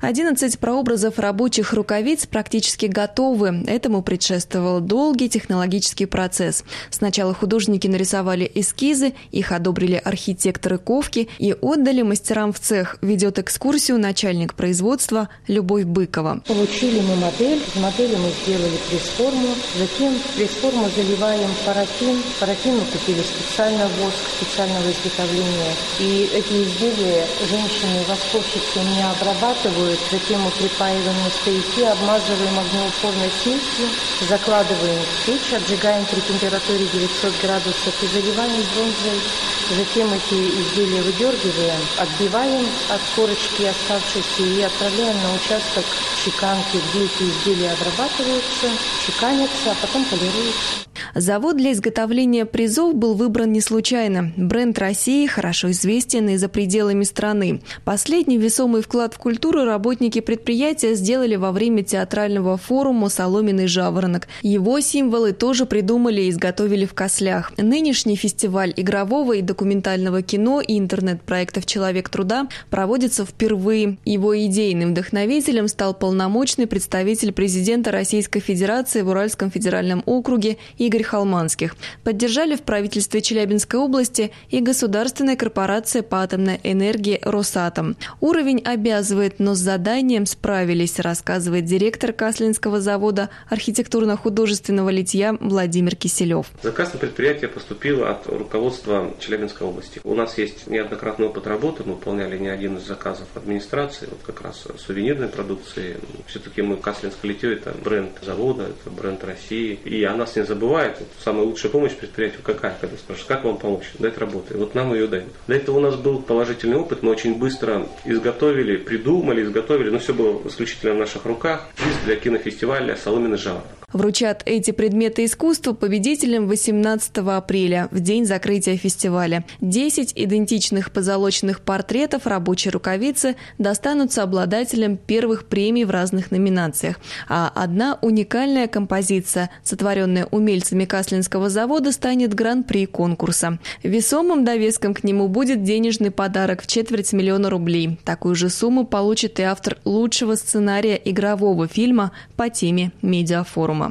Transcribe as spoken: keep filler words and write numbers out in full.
одиннадцать прообразов рабочих рукавиц практически готовы. Этому предшествовал долгий технологический процесс. Сначала художники нарисовали эскизы, их одобрили архитекторы ковки и отдали мастерам в цех. Ведет экскурсию начальник производства Любовь Быкова. Получили мы модель. В модели мы сделали пресс-форму. Затем в пресс-форму заливаем парафин. Парафин мы купили специально, воск специального изготовления. И эти изделия женщины восковщицы не обрабатывают. Затем мы припаиваем на стояки, обмазываем огнеупорной смесью, закладываем в печь, отжигаем при температуре девятьсот градусов и заливаем бронзой. Затем эти изделия выдергиваем, отбиваем от корочки оставшиеся и отправляем на участок чеканки, где эти изделия обрабатываются, чеканятся, а потом полируются. Завод для изготовления призов был выбран не случайно. Бренд России хорошо известен и за пределами страны. Последний весомый вклад в культуру работники предприятия сделали во время театрального форума «Соломенный жаворонок». Его символы тоже придумали и изготовили в Кослях. Нынешний фестиваль игрового и документального кино и интернет-проектов «Человек труда» проводится впервые. Его идейным вдохновителем стал полномочный представитель президента Российской Федерации в Уральском федеральном округе Игорь Холманских. Поддержали в правительстве Челябинской области и государственная корпорация по атомной энергии «Росатом». Уровень обязывает, но с заданием справились, рассказывает директор Каслинского завода архитектурно-художественного литья Владимир Киселев. Заказ на предприятие поступил от руководства Челябинской области. У нас есть неоднократный опыт работы, мы выполняли не один из заказов администрации, вот как раз сувенирной продукции. Все-таки мы Каслинское литье – это бренд завода, это бренд России, и о нас не забывает. Вот самая лучшая помощь предприятию какая? Когда спрашивают, как вам помочь? Дать работу. И вот нам ее дают. До этого у нас был положительный опыт. Мы очень быстро изготовили, придумали, изготовили. Но все было исключительно в наших руках. Приз для кинофестиваля «Соломенный жаворонок». Вручат эти предметы искусства победителям восемнадцатого апреля, в день закрытия фестиваля. Десять идентичных позолоченных портретов рабочей рукавицы достанутся обладателям первых премий в разных номинациях. А одна уникальная композиция, сотворенная умельцами Каслинского завода, станет гран-при конкурса. Весомым довеском к нему будет денежный подарок в четверть миллиона рублей. Такую же сумму получит и автор лучшего сценария игрового фильма по теме медиафорума.